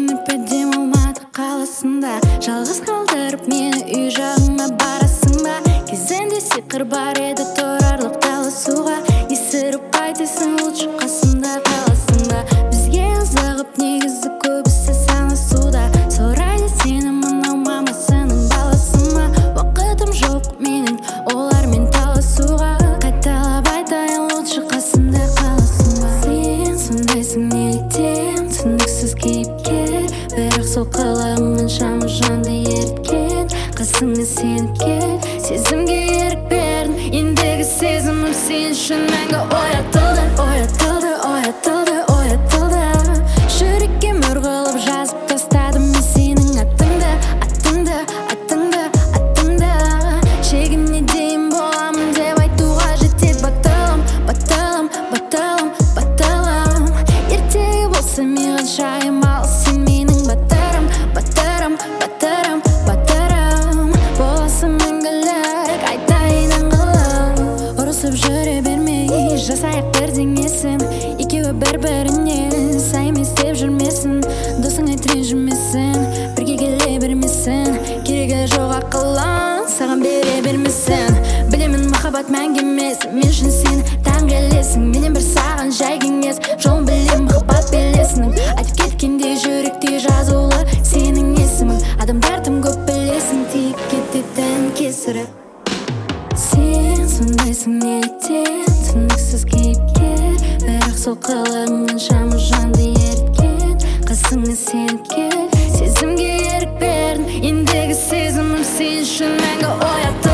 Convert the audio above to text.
өмір дем Алматы қаласында жалғыз қалдырып мені үй жағыңа барасың ба? Кезінде сиқыр бар еді тұрарлық таласуға, есіріп қайтесің лучше қасымда қаласың ба? Бізге қызығып негізі көбісі санасуда, сорайды сені мынау мамасының баласы ма? Уақытым жоқ менің олармен таласуға, қайталап айтайын лучше қасымда қаласың ба? Сен сондайсың неліктен, түсініксіз кейіпкер, бірақ сол қаламын шамы жанды еріткен. Қасыңа сеніп кел, сезімге ерік бердің, ендігі сезімім сен үшін мәңгі оятылды, оятылды, оятылды, оятылды. Жүрекке мөр қылып жазып тастадым мен сенің атыңды, атыңды, атыңды, атыңды. Шегіне дейін боламын деп айтуға жетеді батылым, батылым, батылым, батылым. Ертегі болса маған шайым, ал сен менің батырым, батырым, батырым, батырым. Боласың мәңгілік, айтайын аңғылым. Ұрысып жүре бермей, жасайық бірдеңесін, екеуі бір-біріне сай емес деп жүрмесін. Досың айт ренжімесін, бірге келе бермесін, керегі жоқ ақылың саған бере бермесін. Білемін махаббат мәңгі емес, мен үшін сен таң келесің. Менен бір саған жай кеңес, жолын білем махаббат белесінің. Айтып кеткенде жүректе жазулы сенің есімің. Адамдар тым көп білесің, тиіп кететін кесірі. Сен сондайсың неліктен, түсініксіз кейіпкер, бірақ сол қаламын шамы жанды еріткен. Қасыңа сеніп кел, сезімге ерік бердің, ендігі сезімім сен үшін мәңгі оятылды.